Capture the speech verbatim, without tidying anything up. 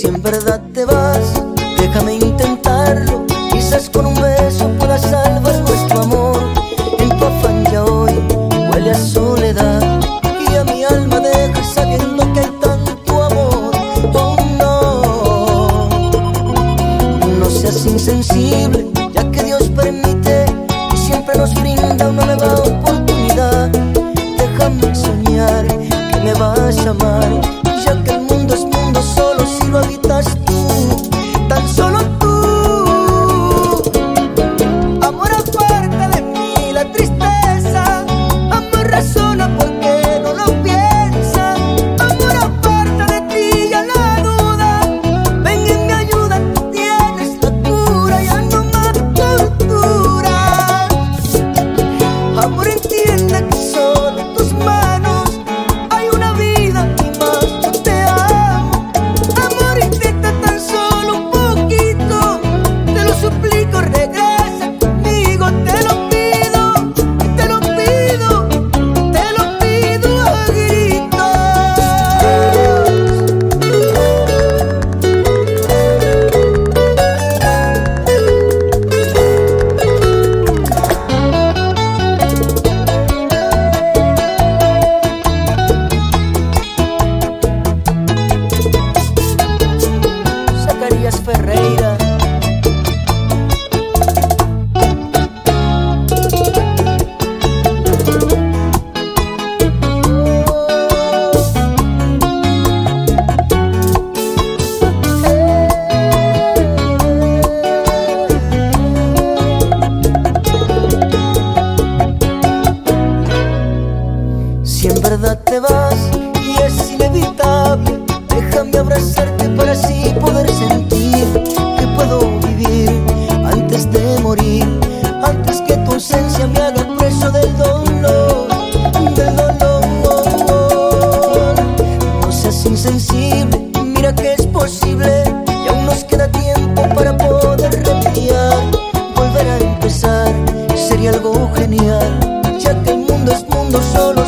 en verdad te vas, déjame intentarlo. Quizás con un beso pueda salvar nuestro amor. En tu afán ya hoy huele a soledad, y a mi alma deja sabiendo que hay tanto amor. Oh no, no seas insensible, ya que Dios permite y siempre nos brinda una nueva oportunidad. Déjame soñar que me vas a amar, ya que el mundo es mundo solo si lo habitas tú, tan solo tú. Amor, aparte de mí la tristeza, amor, razona porque no lo piensa. Amor, aparte de ti ya la duda, ven y me ayuda, tú tienes la cura, ya no más tortura. Amor, entiende que solo en tus manos hay una vida y más yo te amo. Amor, intenta tan solo un poquito, te lo suplico, regresa conmigo, te lo pido, te lo pido, te lo pido a gritos. Zacarías Ferreira. Si en verdad te vas y es inevitable, déjame abrazarte para así poder sentir que puedo vivir antes de morir, antes que tu ausencia me haga preso del dolor, del dolor. No seas insensible, mira que es posible y aún nos queda tiempo para poder remediar. Volver a empezar sería algo genial, ya que el mundo es mundo solo